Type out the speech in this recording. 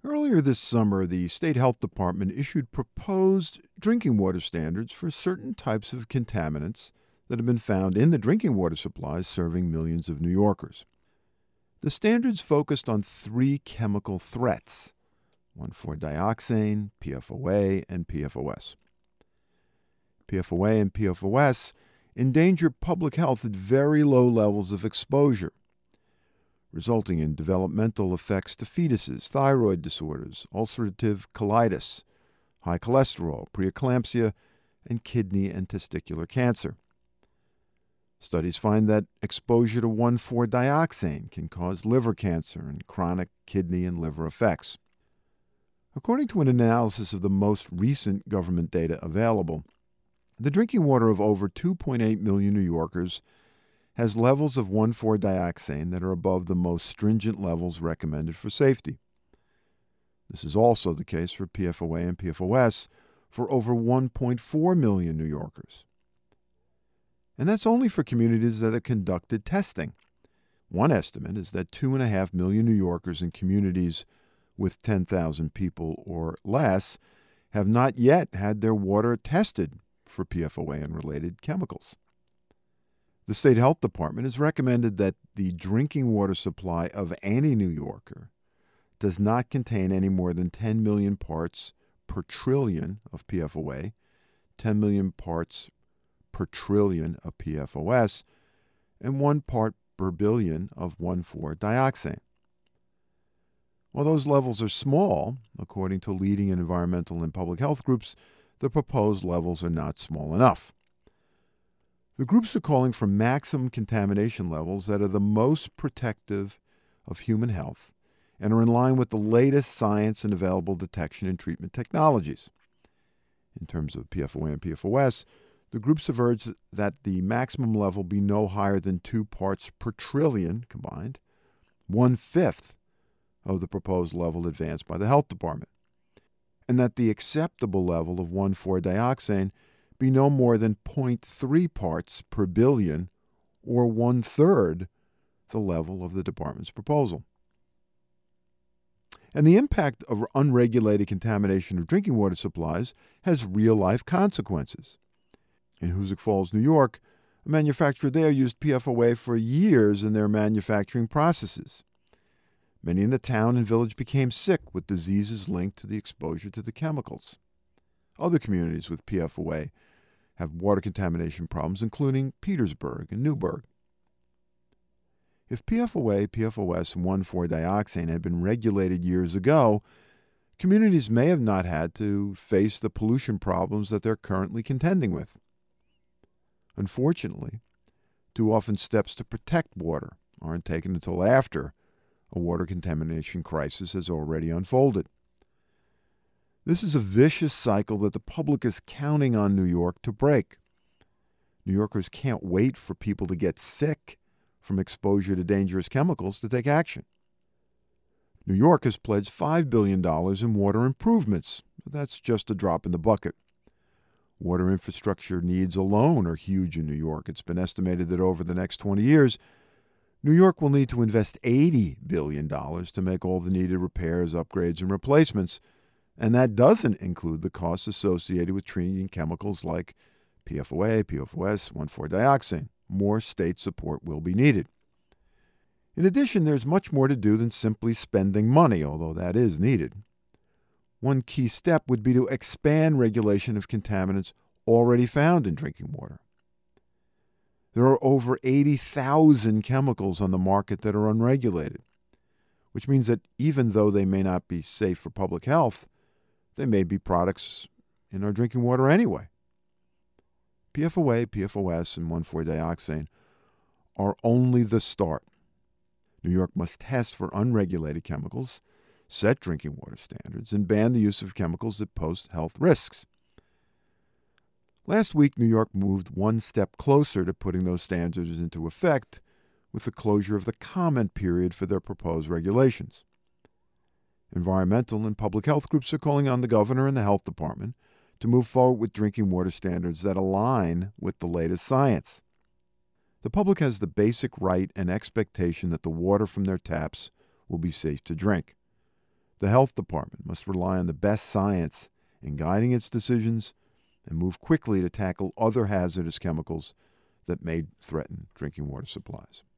Earlier this summer, the State Health Department issued proposed drinking water standards for certain types of contaminants that have been found in the drinking water supplies serving millions of New Yorkers. The standards focused on three chemical threats: 1,4-dioxane, PFOA, and PFOS. PFOA and PFOS endanger public health at very low levels of exposure, resulting in developmental effects to fetuses, thyroid disorders, ulcerative colitis, high cholesterol, preeclampsia, and kidney and testicular cancer. Studies find that exposure to 1,4-dioxane can cause liver cancer and chronic kidney and liver effects. According to an analysis of the most recent government data available, the drinking water of over 2.8 million New Yorkers has levels of 1,4-dioxane that are above the most stringent levels recommended for safety. This is also the case for PFOA and PFOS for over 1.4 million New Yorkers. And that's only for communities that have conducted testing. One estimate is that 2.5 million New Yorkers in communities with 10,000 people or less have not yet had their water tested for PFOA and related chemicals. The State Health Department has recommended that the drinking water supply of any New Yorker does not contain any more than 10 million parts per trillion of PFOA, 10 million parts per trillion of PFOS, and 1 part per billion of 1,4-dioxane. While those levels are small, according to leading environmental and public health groups, the proposed levels are not small enough. The groups are calling for maximum contamination levels that are the most protective of human health and are in line with the latest science and available detection and treatment technologies. In terms of PFOA and PFOS, the groups have urged that the maximum level be no higher than 2 parts per trillion combined, 1/5 of the proposed level advanced by the Health Department, and that the acceptable level of 1,4-dioxane be no more than 0.3 parts per billion, or 1/3 the level of the department's proposal. And the impact of unregulated contamination of drinking water supplies has real-life consequences. In Hoosick Falls, New York, a manufacturer there used PFOA for years in their manufacturing processes. Many in the town and village became sick with diseases linked to the exposure to the chemicals. Other communities with PFOA have water contamination problems, including Petersburg and Newburgh. If PFOA, PFOS, and 1,4-dioxane had been regulated years ago, communities may have not had to face the pollution problems that they're currently contending with. Unfortunately, too often steps to protect water aren't taken until after a water contamination crisis has already unfolded. This is a vicious cycle that the public is counting on New York to break. New Yorkers can't wait for people to get sick from exposure to dangerous chemicals to take action. New York has pledged $5 billion in water improvements. That's just a drop in the bucket. Water infrastructure needs alone are huge in New York. It's been estimated that over the next 20 years, New York will need to invest $80 billion to make all the needed repairs, upgrades, and replacements, and that doesn't include the costs associated with treating chemicals like PFOA, PFOS, 1,4-dioxane. More state support will be needed. In addition, there's much more to do than simply spending money, although that is needed. One key step would be to expand regulation of contaminants already found in drinking water. There are over 80,000 chemicals on the market that are unregulated, which means that even though they may not be safe for public health, they may be products in our drinking water anyway. PFOA, PFOS, and 1,4-dioxane are only the start. New York must test for unregulated chemicals, set drinking water standards, and ban the use of chemicals that pose health risks. Last week, New York moved one step closer to putting those standards into effect with the closure of the comment period for their proposed regulations. Environmental and public health groups are calling on the governor and the health department to move forward with drinking water standards that align with the latest science. The public has the basic right and expectation that the water from their taps will be safe to drink. The health department must rely on the best science in guiding its decisions and move quickly to tackle other hazardous chemicals that may threaten drinking water supplies.